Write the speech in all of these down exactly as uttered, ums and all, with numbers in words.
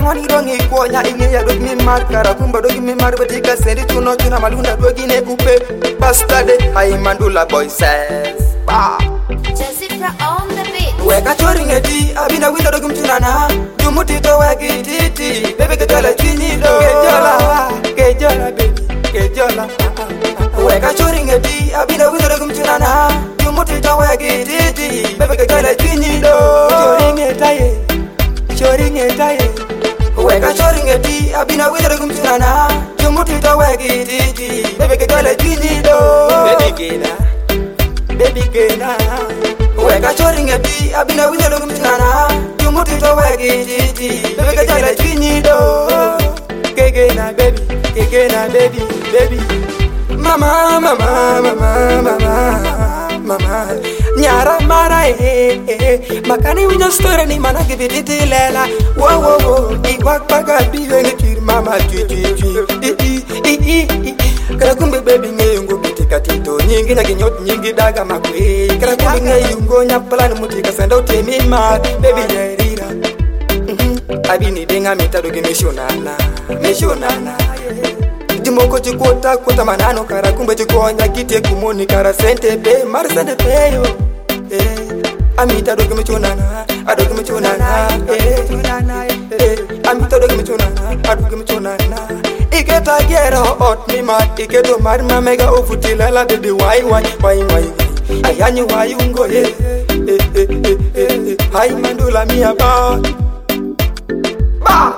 Angwani dongi kuonya inge ya dogi mi mar Karakumba dogi mi mar Betika sendi tuno tuna malunda dogi ne kupe Bastade hai mandula boy says Bah Jessica on the beat. Weka chori ngeti abina window dogi mtunana Jumuti to weki titi Baby kejola chini do Kejola Kejola baby Kejola Weka chori ngeti abina window dogi mtunana Jumuti to weki titi Baby kejola chini do Chori ngeta ye Chori ngeta ye Weka chori ngeti abina window dogi mtunana Jumuti to weki titi Baby kejola chini do Baby kena Baby kena Weka chori ngeti abina window dogi mtunana Jumuti to weki titi Baby kejola chini do Kekena baby Kekena baby baby Mama mama mama mama mama Nyara mara eh eh Makani winyo story ni mana kibititi lela Wo wo wo Iwak baga biwe ngekir mama tui tui tui I i i i i Karakumbi baby ngeyungu bitika tito Nyingi na ginyot nyingi daga makwe Karakumbi ngeyungu nyapala mutika senda utemi mat Baby nyerira Abini denga mita dogi mishonana Mishonana yeah Jimoko chikota kota manano kara kumbe chikonya kitie kumoni kara sente pe mar sente pe yo eh amita dogi mchonana adogi mchonana eh eh amita dogi mchonana adogi mchonana iketa gera hot ni mat iketo mar mamega ofutila la baby why why why why ayanyi why ungo eh eh eh eh hai mandula mia ba ba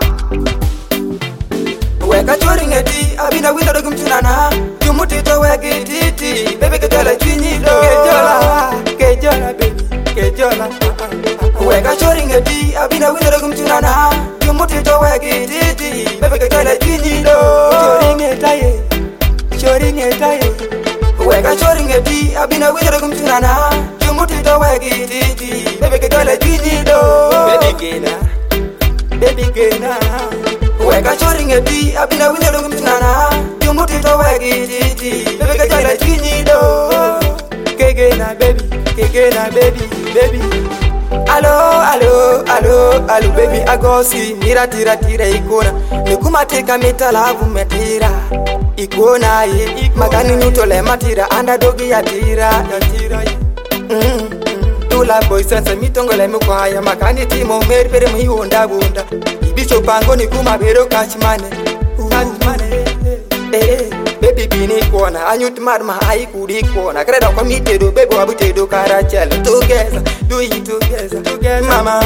Weka chori ngeti abina window dogi mtunana Jumuti to weki titi Baby kejola chini do Kejola Kejola baby Kejola Weka chori ngeti abina window dogi mtunana Jumuti to weki titi Baby kejola chini do Chori ngeta ye Chori ngeta ye Weka chori ngeti abina window dogi mtunana Jumuti to weki titi Baby kejola chini do Baby kena Baby kena Weka chori ngeti abina window dogi mtunana Jumuti to weki titi Baby kejola chini do Kekena baby Kekena baby baby Alo alo alo alo baby agosi Mira tira tira ikona Nikuma teka mita lavu metira Ikona ye Magani nyutole matira Anda dogi ya tira Ya tira ye mm. Tula boy sense mitongole mkwaya Makani timo meri pere mhiwonda bunda Ibicho pango ni kuma bero kachmane Kachmane Eh baby bini kona Anyut marma hai kudi kona Kreda kwa mitedo baby wabutedo karachel Together do it together Together mama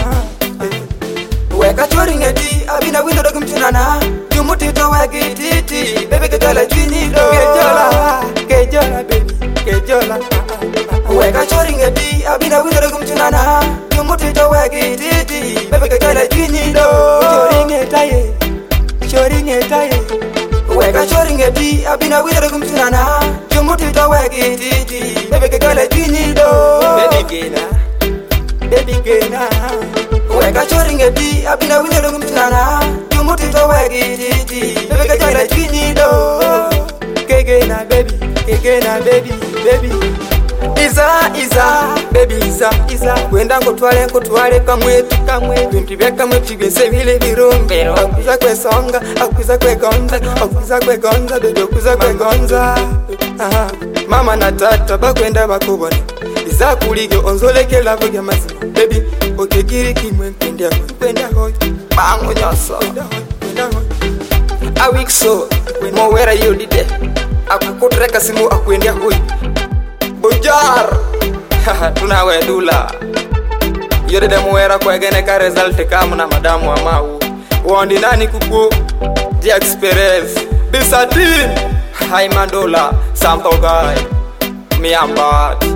Weka chori ngeti abina window dogi mtunana Jumuti to weki titi Baby kejola chini do Kejola Kejola baby Kejola Weka chori ngeti abina window dogi mtunana Jumuti to weki titi Baby kejola chini do Chori ngeta ye Chori ngeta ye Weka chori ngeti abina window dogi mtunana Jumuti to weki titi Baby kejola chini do Baby kena Baby kena Weka chori ngeti abina window dogi mtunana Jumuti to weki titi Baby kejola chini do Kekena baby Kekena baby baby Iza iza baby iza iza Wenda ngotwale ngotwale kamwetu kamwetu Binti bya kamwetu byese bile birumbero Akuza kwe songa akuza kwe gonza Akuza kwe gonza dodo akuza kwe gonza Aha mama na tata bakwenda bakubona Iza kuligyo onzolekela bugya mazima Baby okegiri kimwe kwenda kwenda hoy Bango nyoso kwenda hoy A week so Mowera yodide Akukutreka simu akwenda hoy Bujar Tunawe dula Yode de muera kwa gene ka result kamu na madamu wa mau Wondi nani kuku The experience Bisatin Hai mandola Sample guy Miamba